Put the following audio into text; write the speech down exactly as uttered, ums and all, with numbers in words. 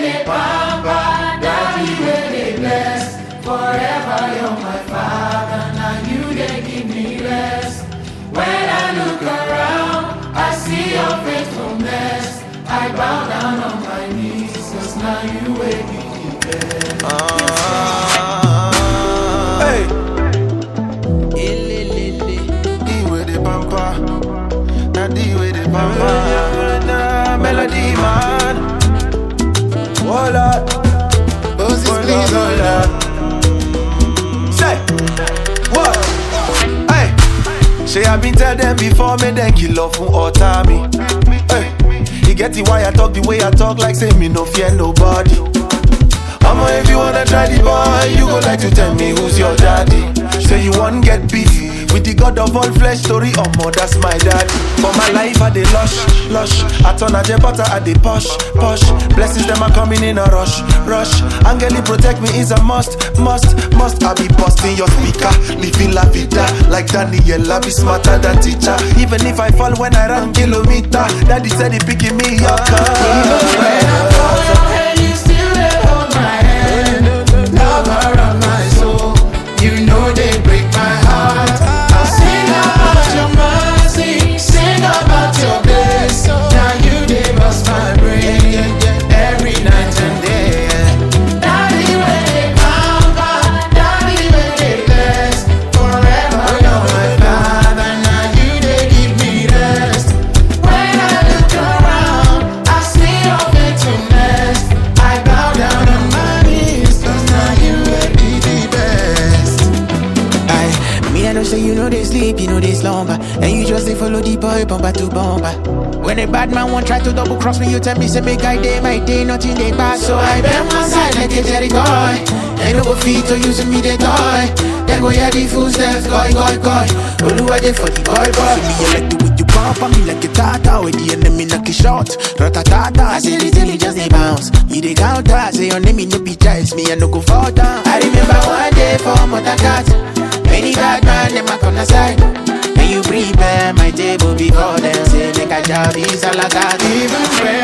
they pamper, daddy where they bless. Forever you're my father, now you they give me rest. When I look around, I see your faithfulness. I bow down on my knees, cause now you will be the best. Uh, hey, D with the pamper, now D with the pamper, melody man. Voila, Moses please hold up. Say, what? Hey, say I been tell them before, me then kill off from all time. Hey. You get the why I talk the way I talk, like say me no fear nobody. Mama, if you wanna try the boy, you go like to tell me who's your daddy. Say you want get beef with the God of all flesh story, oh mo, that's my daddy. For my life I dey lush, lush. I turn a jet butter, I dey push, push. Blessings them are coming in a rush, rush. Angeli protect me is a must, must, must. I be busting your speaker, living la vida like Daniel, I be smarter than teacher. Even if I fall when I run kilometer, daddy said he picking me up. Even when I fall down, you still dey hold my hand. Lover of my soul, you know they break my heart. I'll sing about your mercy, sing about your grace. Now you they bust my brain every night and day. Daddy when they pamper, daddy when they bless. Forever you're my father, now you they give me rest. When I look around, I see your faithfulness. I bow down on my knees, cause now you will be the best. Aye, me I know say you know they sleep, you know they slumber, and you just they follow the boy bumper to bumper. When a bad man won't try to double cross me, you tell me say make I day my day, nothing they pass. So I bend my side like a Jerry boy. They no go feet to using me they toy. Then go hear the footsteps, goy goy goy. Oluwa dey for the boy boy. Me you like the way you pump on me like a tata. When the enemy knock you short, ratatata. I say little you just they bounce. You they counter, say your name no be choice. Me I no go fall down. I remember one day for Mother Cat. Many bad man them a come aside. And you prepare my table before them. Say make a job is all I got. Even when